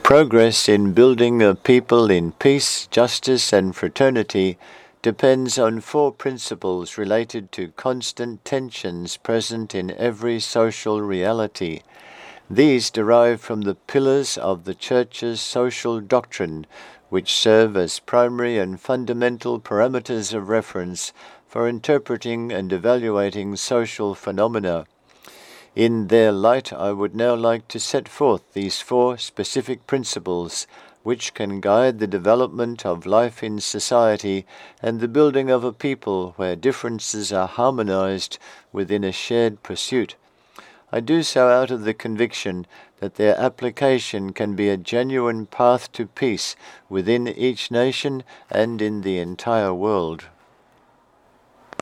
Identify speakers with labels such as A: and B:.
A: Progress in building a people in peace, justice, and fraternity depends on four principles related to constant tensions present in every social reality. These derive from the pillars of the Church's social doctrine, which serve as primary and fundamental parameters of reference for interpreting and evaluating social phenomena. In their light, I would now like to set forth these four specific principles which can guide the development of life in society and the building of a people where differences are harmonized within a shared pursuit. I do so out of the conviction that their application can be a genuine path to peace within each nation and in the entire world.